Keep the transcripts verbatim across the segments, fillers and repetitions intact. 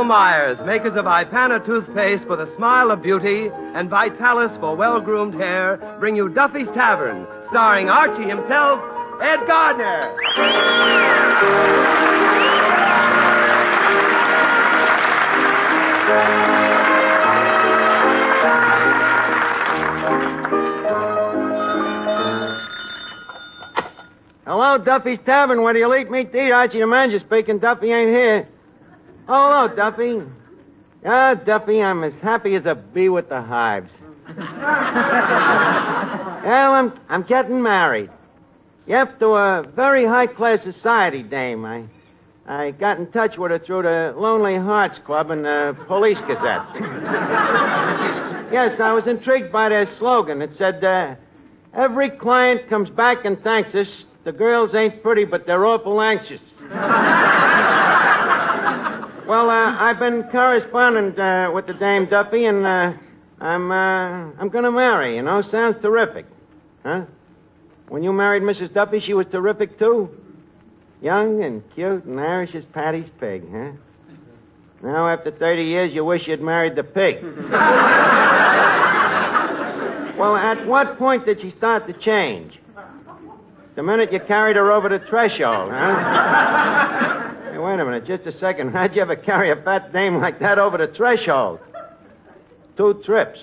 Bristol Myers, makers of Ipana toothpaste for the smile of beauty and Vitalis for well-groomed hair, bring you Duffy's Tavern, starring Archie himself, Ed Gardner. Hello, Duffy's Tavern. Where do you eat meat to eat? Archie the manager speaking. Duffy ain't here. Oh, hello, Duffy. Ah, Duffy, I'm as happy as a bee with the hives. Well, I'm I'm getting married. Yep, to a very high-class society dame. I I got in touch with her through the Lonely Hearts Club and the Police Gazette. Yes, I was intrigued by their slogan. It said, uh, every client comes back and thanks us. The girls ain't pretty, but they're awful anxious. Well, uh, I've been corresponding uh, with the dame Duffy, and uh, I'm uh, I'm going to marry. You know, sounds terrific, huh? When you married Missus Duffy, she was terrific too. Young and cute and Irish as Patty's pig, huh? Now, after thirty years, you wish you'd married the pig. Well, at what point did she start to change? The minute you carried her over the threshold, huh? Hey, wait a minute, just a second. How'd you ever carry a fat dame like that over the threshold? Two trips.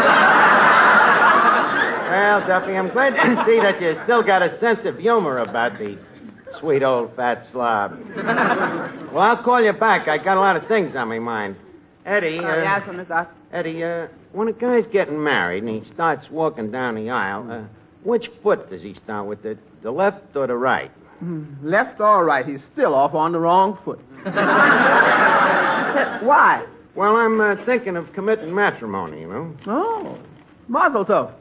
Well, Duffy, I'm glad to see that you still got a sense of humor about the sweet old fat slob. Well, I'll call you back. I got a lot of things on my mind. Eddie, uh... Uh, yes, Mister Doc. Eddie, uh, when a guy's getting married and he starts walking down the aisle, uh, which foot does he start with, the, the left or the right? Left or right, he's still off on the wrong foot. Why? Well, I'm uh, thinking of committing matrimony, you know. Oh, mazel tov.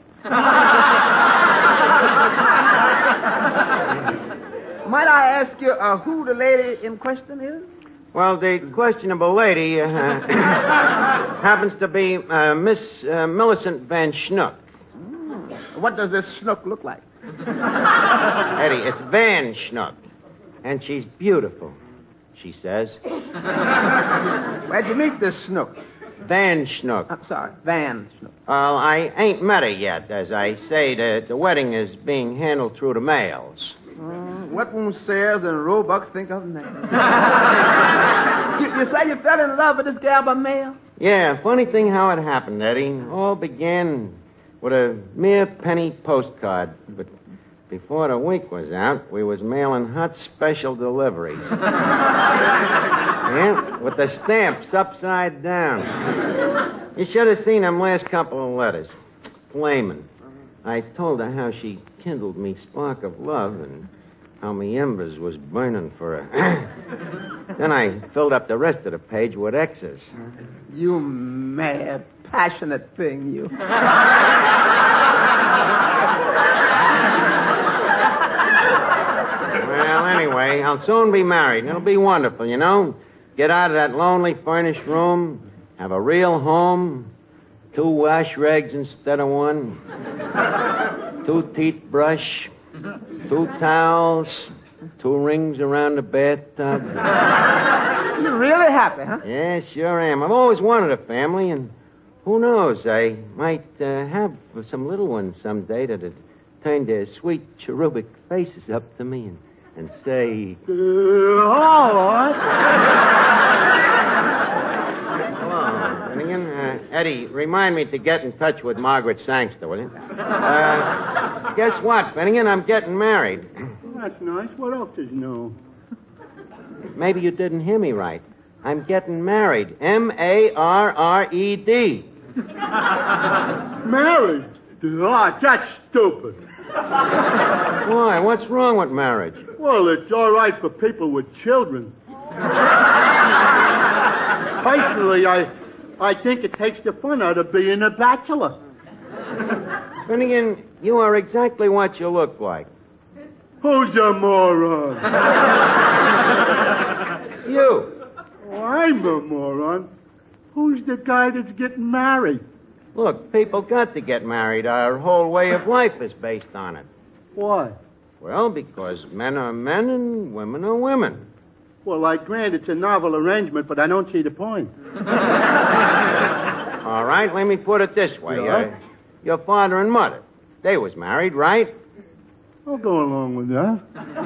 Might I ask you uh, who the lady in question is? Well, the questionable lady uh, happens to be uh, Miss uh, Millicent Van Schnook. Mm. What does this schnook look like? Eddie, it's Van Schnook. And she's beautiful, she says. Where'd you meet this schnook? Van Schnook. I'm sorry, Van Schnook. Well, I ain't met her yet. As I say, the, the wedding is being handled through the mails. Uh, what won't Sayers and Roebuck think of now? you, you say you fell in love with this gal by mail? Yeah, funny thing how it happened, Eddie. All began with a mere penny postcard. But before the week was out, we was mailing hot special deliveries. Yeah, with the stamps upside down. You should have seen them last couple of letters. Flamin'. I told her how she kindled me spark of love and how me embers was burning for her. Then I filled up the rest of the page with X's. You mad, passionate thing, you. Well, anyway, I'll soon be married. It'll be wonderful, you know. Get out of that lonely furnished room, have a real home, two wash rags instead of one, two teeth brush, two towels, two rings around the bathtub. You're really happy, huh? Yeah, sure am. I've always wanted a family, and who knows, I might uh, have some little ones someday that'd turn their sweet cherubic faces up to me and, and say... Uh, all right. Uh, Eddie, remind me to get in touch with Margaret Sangster, will you? Uh, guess what, Finnegan? I'm getting married. That's nice. What else is new? Maybe you didn't hear me right. I'm getting married. M A R R E D. Married? Oh, that's stupid. Why? What's wrong with marriage? Well, it's all right for people with children. Personally, I... I think it takes the fun out of being a bachelor. Finnegan, you are exactly what you look like. Who's a moron? You. Oh, I'm a moron. Who's the guy that's getting married? Look, people got to get married. Our whole way of life is based on it. Why? Well, because men are men and women are women. Well, I grant it's a novel arrangement, but I don't see the point. All right, let me put it this way. Yeah? Uh, your father and mother, they was married, right? I'll go along with that.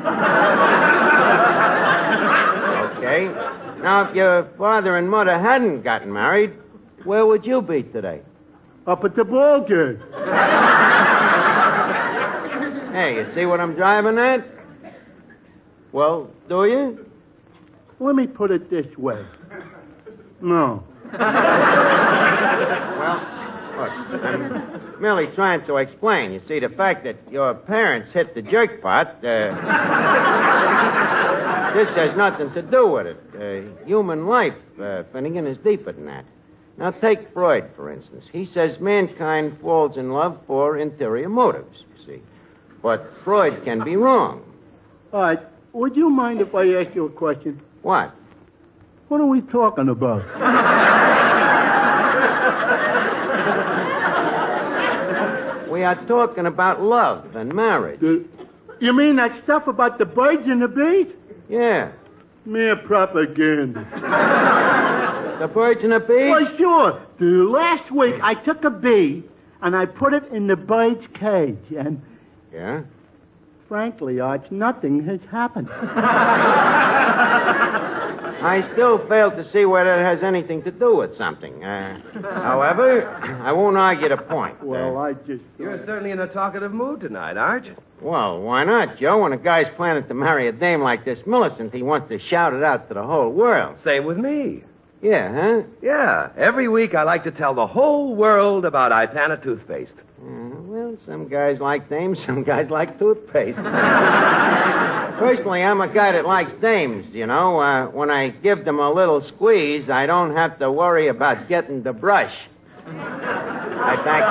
Okay. Now, if your father and mother hadn't gotten married, where would you be today? Up at the ball game. Hey, you see what I'm driving at? Well, do you? Let me put it this way. No. Well, look, I'm merely trying to explain. You see, the fact that your parents hit the jackpot, uh, this has nothing to do with it. Uh, human life, uh, Finnegan, is deeper than that. Now, take Freud, for instance. He says mankind falls in love for interior motives, you see. But Freud can be wrong. All right. Would you mind if I ask you a question? What? What are we talking about? We are talking about love and marriage. The, you mean that stuff about the birds and the bees? Yeah. Mere propaganda. The birds and the bees? Well, sure. The last week I took a bee and I put it in the bird's cage, and Yeah? frankly, Arch, nothing has happened. I still fail to see where that has anything to do with something. Uh, however, I won't argue the point. Well, Uh, I just... You're certainly in a talkative mood tonight, Arch. Well, why not, Joe? When a guy's planning to marry a dame like this Millicent, he wants to shout it out to the whole world. Same with me. Yeah, huh? Yeah, every week I like to tell the whole world about Ipana toothpaste. Uh, well, some guys like dames, some guys like toothpaste. Personally, I'm a guy that likes dames, you know. Uh, when I give them a little squeeze, I don't have to worry about getting the brush. I thank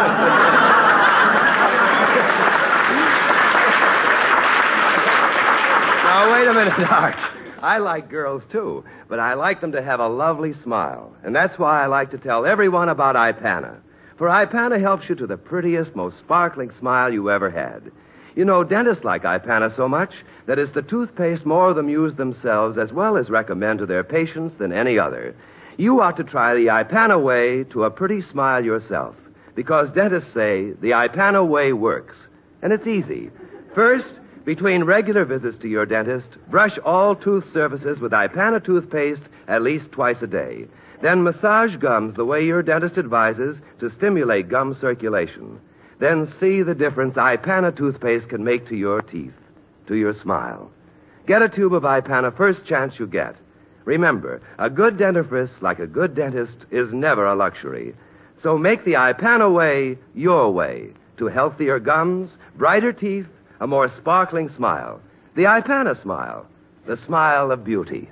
Now, wait a minute, Arch. I like girls, too, but I like them to have a lovely smile. And that's why I like to tell everyone about Ipana. For Ipana helps you to the prettiest, most sparkling smile you ever had. You know, dentists like Ipana so much that it's the toothpaste more of them use themselves as well as recommend to their patients than any other. You ought to try the Ipana way to a pretty smile yourself, because dentists say the Ipana way works. And it's easy. First, between regular visits to your dentist, brush all tooth surfaces with Ipana toothpaste at least twice a day. Then massage gums the way your dentist advises to stimulate gum circulation. Then see the difference Ipana toothpaste can make to your teeth, to your smile. Get a tube of Ipana first chance you get. Remember, a good dentifrice, like a good dentist, is never a luxury. So make the Ipana way your way to healthier gums, brighter teeth, a more sparkling smile. The Ipana smile, the smile of beauty.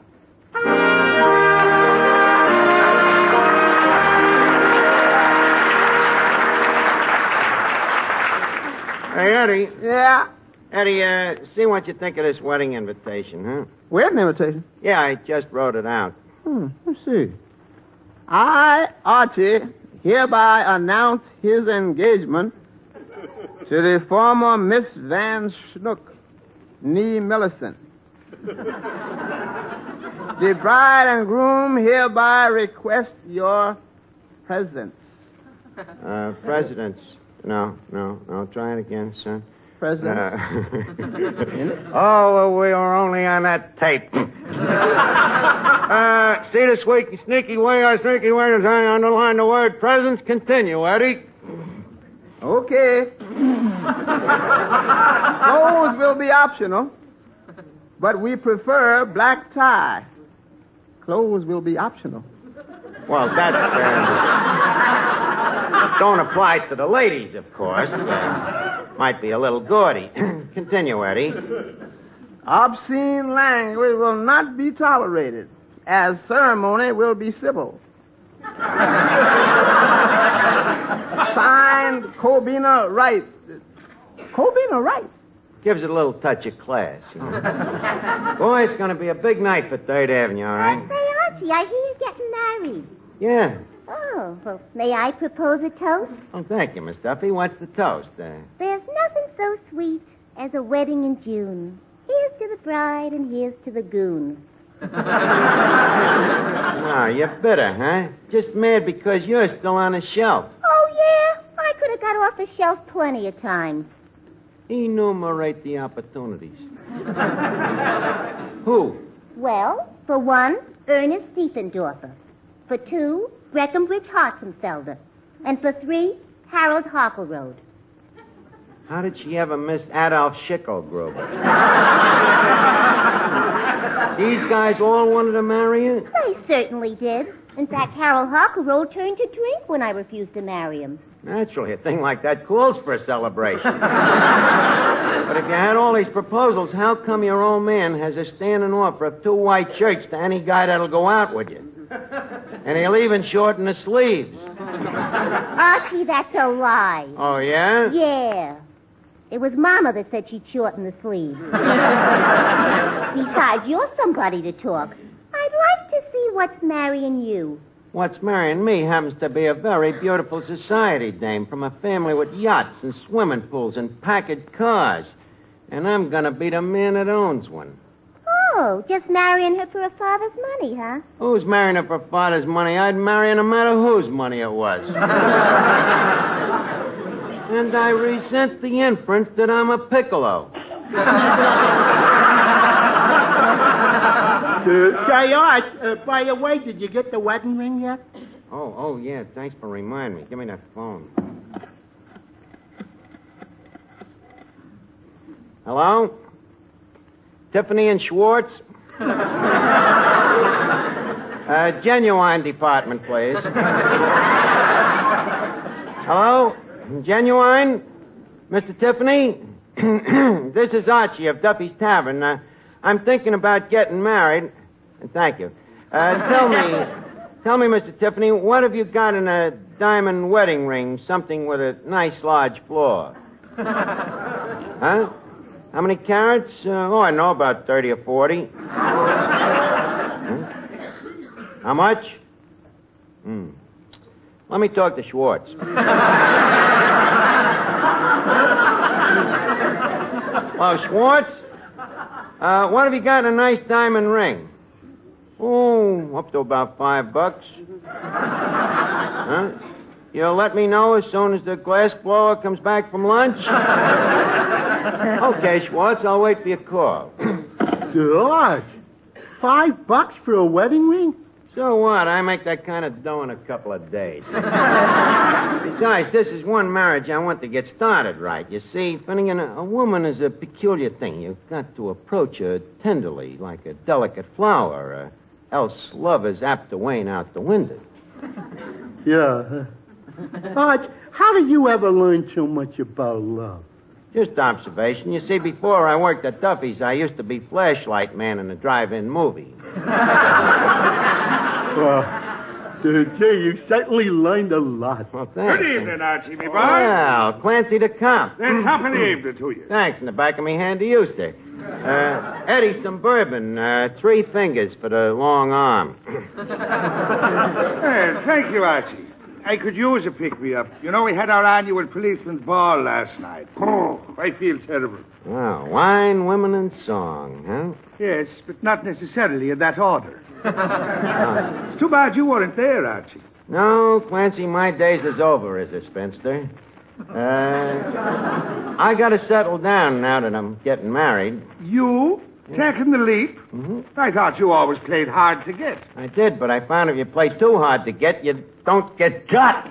Hey, Eddie. Yeah. Eddie, uh, see what you think of this wedding invitation, huh? Wedding invitation? Yeah, I just wrote it out. Hmm, let's see. I, Archie, hereby announce his engagement to the former Miss Van Schnook, nee Millicent. The bride and groom hereby request your presence. Uh, presidents. No, no, no. Try it again, son. Presence. Uh, oh, well, we are only on that tape. uh, see the squeaky, sneaky way or sneaky way as I underline the word presence. Continue, Eddie. Okay. Clothes will be optional, but we prefer black tie. Clothes will be optional. Well, that uh, don't apply to the ladies, of course. Uh, might be a little gaudy. Continue, Eddie. Obscene language will not be tolerated, as ceremony will be civil. Signed, Cobina Wright. Cobina Wright? Gives it a little touch of class. You know. Boy, it's going to be a big night for Third Avenue, all right? Uh, say, Archie, I hear you're getting married. Yeah. Oh, well, may I propose a toast? Oh, thank you, Miss Duffy. What's the toast? Uh, There's nothing so sweet as a wedding in June. Here's to the bride and here's to the goon. No, you're bitter, huh? Just mad because you're still on the shelf. Oh, yeah? I could have got off the shelf plenty of times. Enumerate the opportunities. Who? Well, for one, Ernest Diefendorfer. For two, Breckenbridge Hartzenfelder. And for three, Harold Harkelroad. How did she ever miss Adolf Schickelgruber? These guys all wanted to marry her? They certainly did. In fact, Harold Harkelroad turned to drink when I refused to marry him. Naturally, a thing like that calls for a celebration. But if you had all these proposals, how come your old man has a standing offer of two white shirts to any guy that'll go out with you? And he'll even shorten the sleeves. Archie, that's a lie. Oh, yeah? Yeah. It was Mama that said she'd shorten the sleeves. Besides, you're somebody to talk. I'd like to see what's marrying you. What's marrying me happens to be a very beautiful society dame from a family with yachts and swimming pools and package cars. And I'm going to be the man that owns one. Oh, just marrying her for her father's money, huh? Who's marrying her for father's money? I'd marry her no matter whose money it was. And I resent the inference that I'm a piccolo. Uh, say, Art, uh, by the way, did you get the wedding ring yet? Oh, oh, yeah, thanks for reminding me. Give me that phone. Hello? Tiffany and Schwartz? uh, Genuine department, please. Hello? Genuine? Mister Tiffany? This is Archie of Duffy's Tavern. Uh, I'm thinking about getting married. Thank you. Uh, tell me, tell me, Mister Tiffany, what have you got in a diamond wedding ring? Something with a nice large floor. Huh? How many carats? Uh, oh, I know, about thirty or forty. Huh? How much? Hmm. Let me talk to Schwartz. Hello, Schwartz? Uh, what have you got in a nice diamond ring? Oh, up to about five bucks. Huh? You'll let me know as soon as the glass blower comes back from lunch? Okay, Schwartz, I'll wait for your call. George, five bucks for a wedding ring? So what? I make that kind of dough in a couple of days. Besides, this is one marriage I want to get started right. You see, Finnegan, a, a woman is a peculiar thing. You've got to approach her tenderly, like a delicate flower, uh, else love is apt to wane out the window. Yeah. Arch, how did you ever learn so much about love? Just observation. You see, before I worked at Duffy's, I used to be flashlight man in a drive-in movie. Well, gee, you certainly learned a lot. Well, thanks. Good evening, Archie, me boy. Well, Clancy to come. Then company evening to you. Thanks. In the back of me hand to you, sir. Uh, Eddie, some bourbon. Uh, three fingers for the long arm. Well, thank you, Archie. I could use a pick-me-up. You know, we had our annual policeman's ball last night. Oh, I feel terrible. Well, wine, women, and song, huh? Yes, but not necessarily in that order. It's too bad you weren't there, Archie. No, Clancy, my days is over as a spinster. Uh, I got to settle down now that I'm getting married. You? Taking the leap? Mm-hmm. I thought you always played hard to get. I did, but I found if you play too hard to get, you don't get got.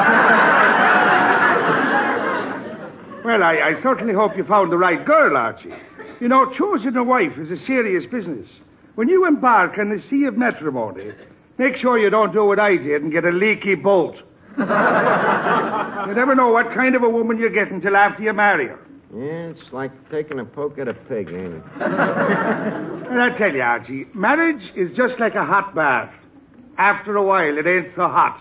Well, I, I certainly hope you found the right girl, Archie. You know, choosing a wife is a serious business. When you embark on the sea of matrimony, make sure you don't do what I did and get a leaky bolt. You never know what kind of a woman you get until after you marry her. Yeah, it's like taking a poke at a pig, ain't it? And I tell you, Archie, marriage is just like a hot bath. After a while, it ain't so hot.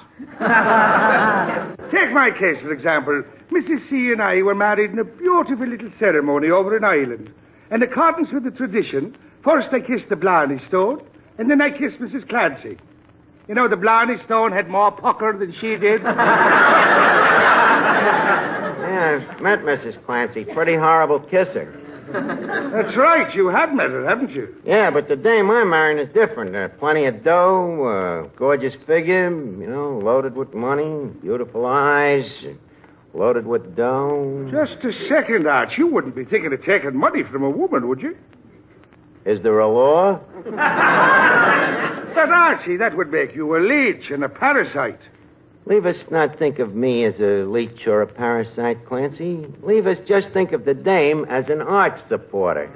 Take my case, for example. Missus C and I were married in a beautiful little ceremony over in Ireland. In accordance with the tradition, first I kissed the Blarney Stone, and then I kissed Missus Clancy. You know, the Blarney Stone had more pucker than she did. Yeah, I've met Missus Clancy. Pretty horrible kisser. That's right. You have met her, haven't you? Yeah, but the dame I'm marrying is different. Uh, plenty of dough, uh, gorgeous figure, you know, loaded with money, beautiful eyes, loaded with dough. Just a second, Arch. You wouldn't be thinking of taking money from a woman, would you? Is there a law? But, Archie, that would make you a leech and a parasite. Leave us not think of me as a leech or a parasite, Clancy. Leave us just think of the dame as an arch supporter.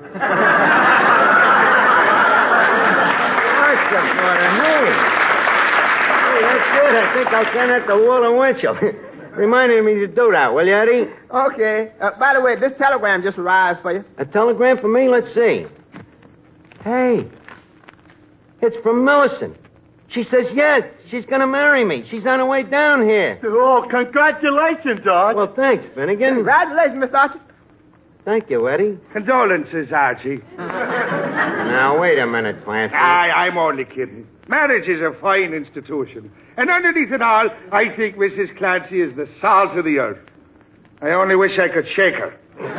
Arch supporter, hey. Hey, that's good. I think I'll send that to Walter Winchell. Reminding me to do that, will you, Eddie? Okay. Uh, by the way, this telegram just arrived for you. A telegram for me? Let's see. Hey, it's from Millicent. She says yes, she's going to marry me. She's on her way down here. Oh, congratulations, Arch. Well, thanks, Finnegan. Congratulations, Mister Archie. Thank you, Eddie. Condolences, Archie. Now, wait a minute, Clancy. I, I'm only kidding. Marriage is a fine institution. And underneath it all, I think Missus Clancy is the salt of the earth. I only wish I could shake her.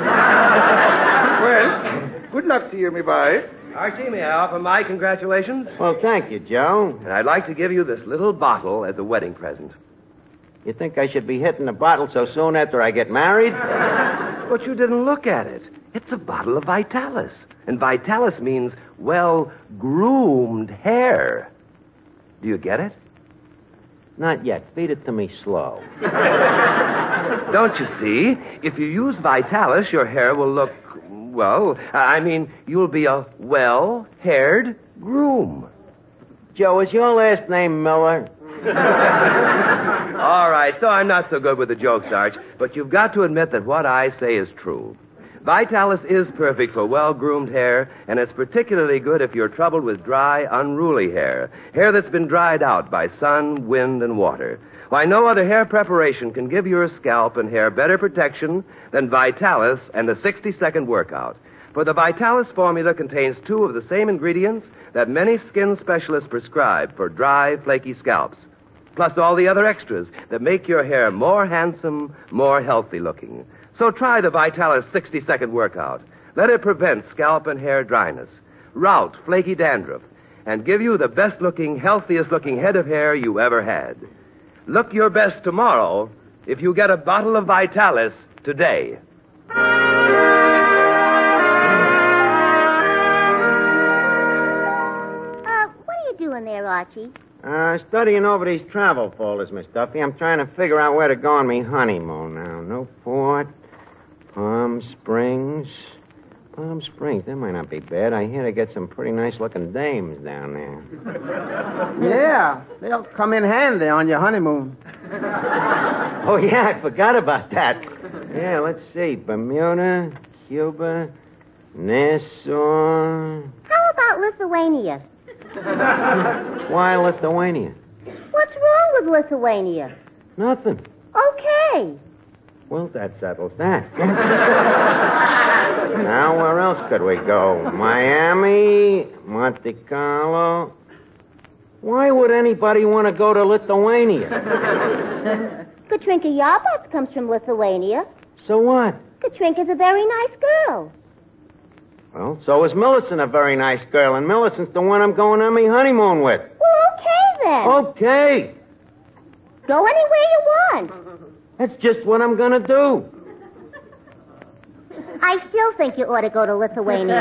Well, good luck to you, me boy. Archie, may I offer my congratulations? Well, thank you, Joe. And I'd like to give you this little bottle as a wedding present. You think I should be hitting the bottle so soon after I get married? But you didn't look at it. It's a bottle of Vitalis. And Vitalis means well-groomed hair. Do you get it? Not yet. Feed it to me slow. Don't you see? If you use Vitalis, your hair will look, well, I mean, you'll be a well-haired groom. Joe, is your last name Miller? All right, so I'm not so good with the jokes, Arch, but you've got to admit that what I say is true. Vitalis is perfect for well-groomed hair, and it's particularly good if you're troubled with dry, unruly hair, hair that's been dried out by sun, wind, and water. Why, no other hair preparation can give your scalp and hair better protection than Vitalis and the sixty-second workout. For the Vitalis formula contains two of the same ingredients that many skin specialists prescribe for dry, flaky scalps, plus all the other extras that make your hair more handsome, more healthy looking. So try the Vitalis sixty-second workout. Let it prevent scalp and hair dryness, rout flaky dandruff, and give you the best-looking, healthiest-looking head of hair you ever had. Look your best tomorrow if you get a bottle of Vitalis today. Uh, what are you doing there, Archie? Uh, studying over these travel folders, Miss Duffy. I'm trying to figure out where to go on me honeymoon now. Newport, Palm Springs. Palm Springs, that might not be bad. I hear they get some pretty nice-looking dames down there. Yeah, they'll come in handy on your honeymoon. Oh, yeah, I forgot about that. Yeah, let's see. Bermuda, Cuba, Nassau. How about Lithuania? Why Lithuania? What's wrong with Lithuania? Nothing. Okay. Well, that settles that. Now, where else could we go? Miami, Monte Carlo. Why would anybody want to go to Lithuania? Katrinka Yarbats comes from Lithuania. So what? Katrinka's a very nice girl. Well, so is Millicent a very nice girl, and Millicent's the one I'm going on my honeymoon with. Well, okay then. Okay. Go anywhere you want. That's just what I'm going to do. I still think you ought to go to Lithuania.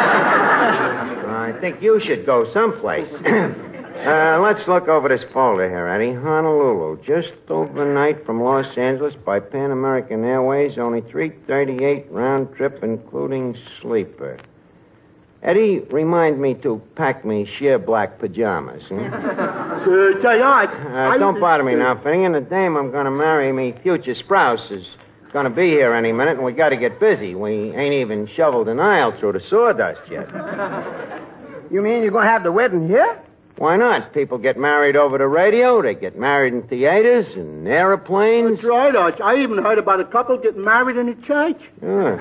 I think you should go someplace. uh, let's look over this folder here, Eddie. Honolulu, just overnight from Los Angeles by Pan American Airways, only three thirty-eight round trip, including sleeper. Eddie, remind me to pack me sheer black pajamas. Hmm? Uh, say, Arch. Uh, don't bother me now, Finnegan. The dame I'm going to marry, me future spouse, is going to be here any minute, and we got to get busy. We ain't even shoveled an aisle through the sawdust yet. You mean you're going to have the wedding here? Why not? People get married over the radio. They get married in theaters and airplanes. That's right, Arch. I even heard about a couple getting married in a church. Yeah.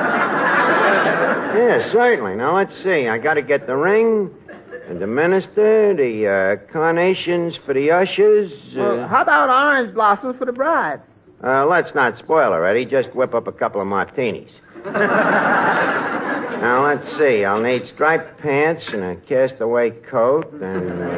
Yeah, certainly. Now, let's see. I got to get the ring, and the minister, the uh, carnations for the ushers. Uh, Well, how about orange blossoms for the bride? uh, let's not spoil her, Eddie. Just whip up a couple of martinis. Now, let's see. I'll need striped pants and a castaway coat, and uh,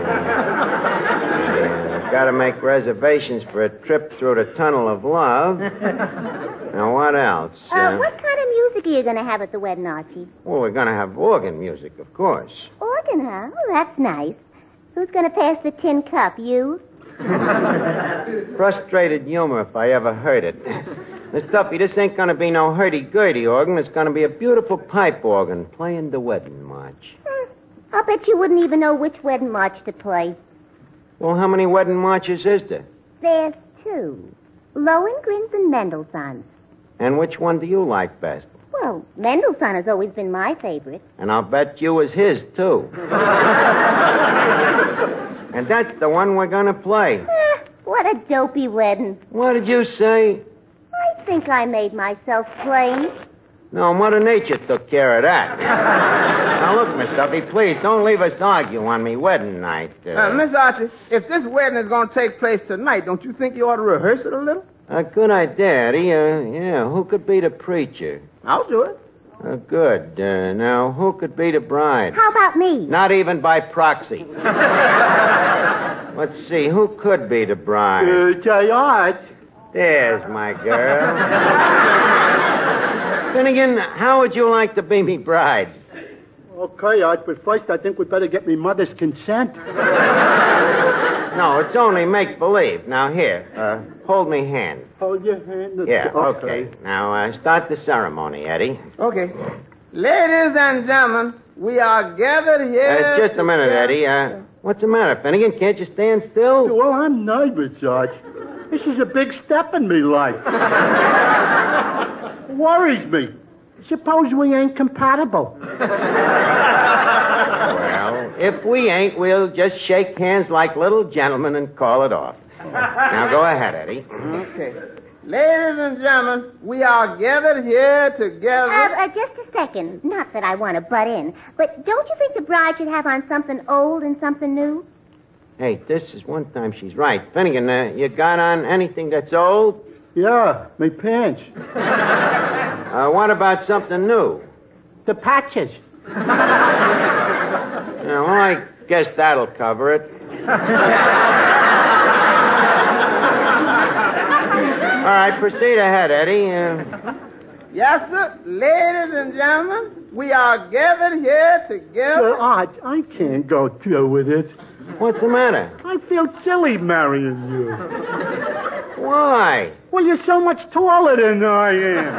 I've got to make reservations for a trip through the Tunnel of Love. Now, what else? Uh, uh, what kind of music are you going to have at the wedding, Archie? Well, we're going to have organ music, of course. Organ, huh? Oh, that's nice. Who's going to pass the tin cup, you? Frustrated humor, if I ever heard it. Miss Duffy, this ain't going to be no hurdy-gurdy organ. It's going to be a beautiful pipe organ playing the wedding march. Hmm. I'll bet you wouldn't even know which wedding march to play. Well, how many wedding marches is there? There's two. Lohengrin's and Mendelssohn's. And which one do you like best? Well, Mendelssohn has always been my favorite. And I'll bet you was his, too. And that's the one we're going to play. Eh, what a dopey wedding. What did you say? I think I made myself plain. No, Mother Nature took care of that. Now, look, Miss Duffy, please, don't leave us argue on me wedding night. Uh, Uh, Miss Archie, if this wedding is going to take place tonight, don't you think you ought to rehearse it a little? A good idea, Eddie. Uh, yeah, who could be the preacher? I'll do it. Uh, good. Uh, now, who could be the bride? How about me? Not even by proxy. Let's see, who could be the bride? Uh, say, Art. There's my girl. Finnegan, how would you like to be me bride? Okay, Art, but first I think we'd better get me mother's consent. No, it's only make-believe. Now, here, uh, hold me hand. Hold your hand. Yeah, okay. Now, uh, start the ceremony, Eddie. Okay. Ladies and gentlemen, we are gathered here... Uh, just a minute, Eddie. Uh, what's the matter, Finnegan? Can't you stand still? Well, I'm nervous, Art. This is a big step in me life. It worries me. Suppose we ain't compatible. Well, if we ain't, we'll just shake hands like little gentlemen and call it off. Now, go ahead, Eddie. Okay. Ladies and gentlemen, we are gathered here together... Uh, uh, just a second. Not that I want to butt in, but don't you think the bride should have on something old and something new? Hey, this is one time she's right. Finnegan, uh, you got on anything that's old? Yeah, my pants. Uh, what about something new? The patches. Yeah, well, I guess that'll cover it. All right, proceed ahead, Eddie. Uh... Yes, sir. Ladies and gentlemen, we are gathered here together... Well, Art, I can't go through with it. What's the matter? I feel silly marrying you. Why? Well, you're so much taller than I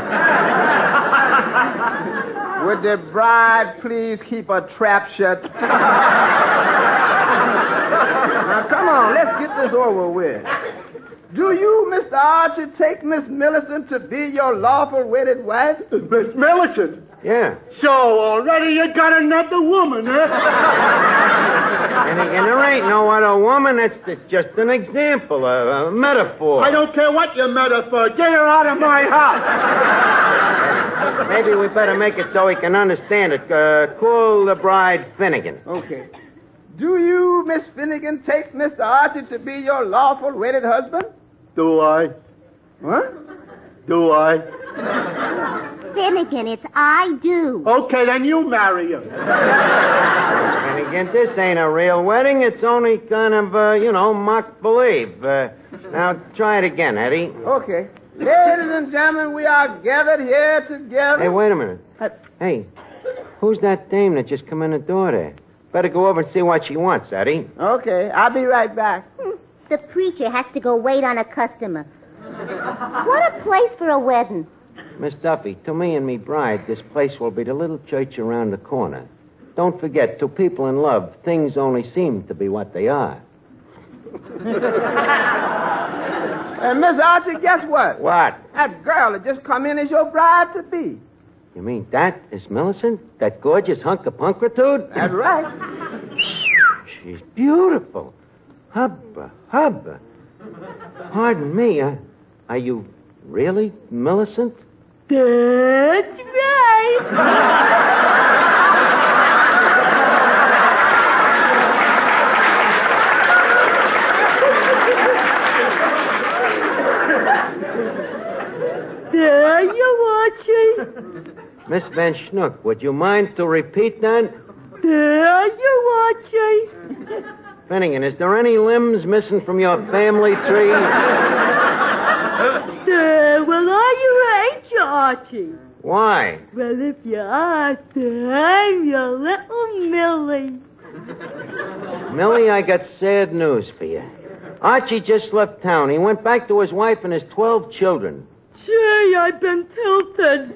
am. Would the bride please keep her trap shut? Now, come on, let's get this over with. Do you, Mister Archie, take Miss Millicent to be your lawful wedded wife? Miss Millicent? Yeah. So already you got another woman, huh? And, and there ain't no other woman. That's just an example, a, a metaphor. I don't care what your metaphor. Get her out of my house. Maybe we better make it so he can understand it. Uh, call the bride Finnegan. Okay. Do you, Miss Finnegan, take Mister Archie to be your lawful wedded husband? Do I? What? Do I? Finnegan, it's I do. Okay, then you marry him. Finnegan, this ain't a real wedding. It's only kind of, uh, you know, mock-believe. Uh, now, try it again, Eddie. Okay. Ladies and gentlemen, we are gathered here together... Hey, wait a minute. Hey, who's that dame that just come in the door there? Better go over and see what she wants, Eddie. Okay, I'll be right back. Hmm. The preacher has to go wait on a customer. What a place for a wedding. Miss Duffy, to me and me bride, this place will be the little church around the corner. Don't forget, to people in love, things only seem to be what they are. And Miss Archie, guess what? What? That girl that just come in is your bride-to-be. You mean that is Millicent? That gorgeous hunk of punkritude? That's right. She's beautiful. Hubba, hubba. Pardon me, uh, are you really Millicent? That's right. There you are, Chief. Miss Van Schnook, would you mind to repeat that? There you are, Chase. Finnegan, is there any limbs missing from your family tree? There, well, are you, ain't you, Archie? Why? Well, if you are, I'm your little Millie. Millie, I got sad news for you. Archie just left town. He went back to his wife and his twelve children. Gee, I've been tilted.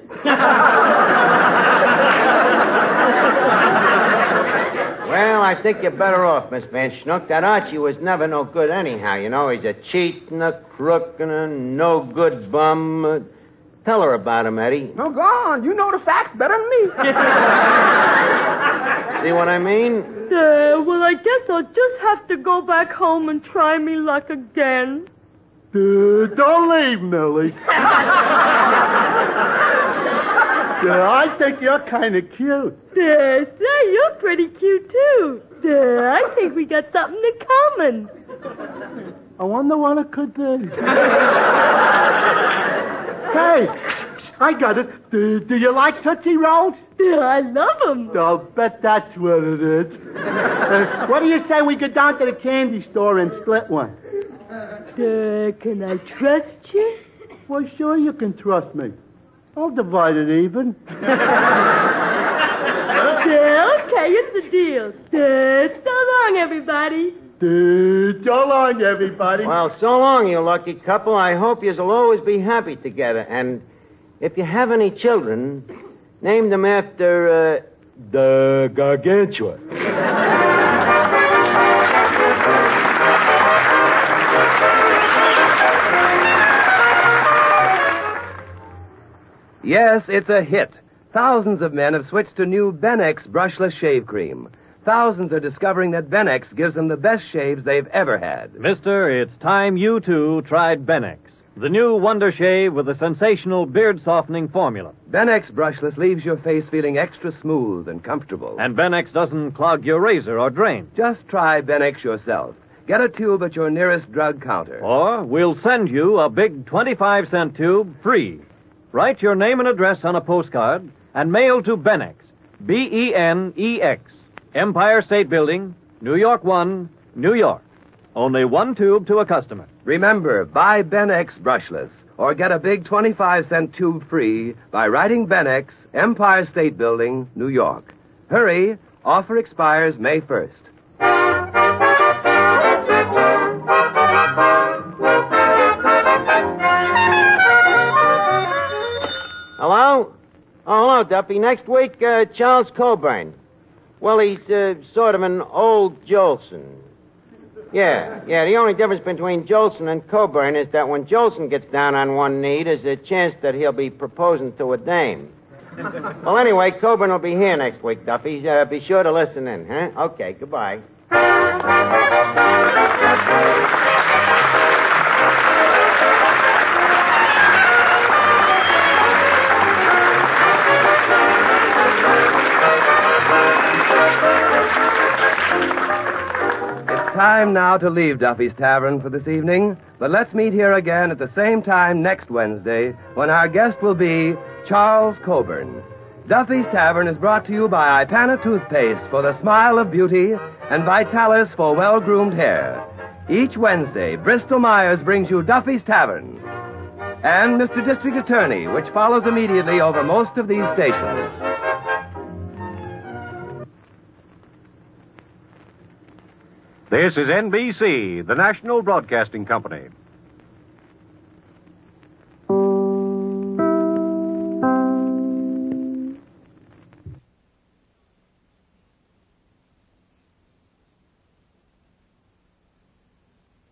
Well, I think you're better off, Miss Van Schnook. That Archie was never no good anyhow. You know, he's a cheat and a crook and a no-good bum. Uh, tell her about him, Eddie. No, go on. You know the facts better than me. See what I mean? Uh, well, I guess I'll just have to go back home and try me luck again. Uh, don't leave, Millie. uh, I think you're kind of cute. Uh, say, you're pretty cute, too. Uh, I think we got something in common. I wonder what it could be. Hey, I got it. Do, do you like Tootsie Rolls? Uh, I love them. I'll bet that's what it is. Uh, what do you say we go down to the candy store and split one? Uh, can I trust you? Well, sure you can trust me. I'll divide it even. Yeah, okay, it's a deal. Uh, so long, everybody. Uh, so long, everybody. Well, so long, you lucky couple. I hope you'll always be happy together. And if you have any children, name them after, uh, the Gargantua. Yes, it's a hit. Thousands of men have switched to new Benex brushless shave cream. Thousands are discovering that Benex gives them the best shaves they've ever had. Mister, it's time you, too, tried Benex, the new wonder shave with a sensational beard-softening formula. Benex brushless leaves your face feeling extra smooth and comfortable. And Benex doesn't clog your razor or drain. Just try Benex yourself. Get a tube at your nearest drug counter. Or we'll send you a big twenty-five cent tube free. Write your name and address on a postcard and mail to Benex, B E N E X, Empire State Building, New York one, New York. Only one tube to a customer. Remember, buy Benex brushless or get a big twenty-five cent tube free by writing Benex, Empire State Building, New York. Hurry, offer expires May first. Hello? Oh, hello, Duffy. Next week, uh, Charles Coburn. Well, he's uh, sort of an old Jolson. Yeah, yeah, the only difference between Jolson and Coburn is that when Jolson gets down on one knee, there's a chance that he'll be proposing to a dame. Well, anyway, Coburn will be here next week, Duffy. Uh, be sure to listen in, huh? Okay, goodbye. Time now to leave Duffy's Tavern for this evening, but let's meet here again at the same time next Wednesday when our guest will be Charles Coburn. Duffy's Tavern is brought to you by Ipana Toothpaste for the smile of beauty and Vitalis for well-groomed hair. Each Wednesday, Bristol Myers brings you Duffy's Tavern and Mister District Attorney, which follows immediately over most of these stations. This is N B C, the national broadcasting company.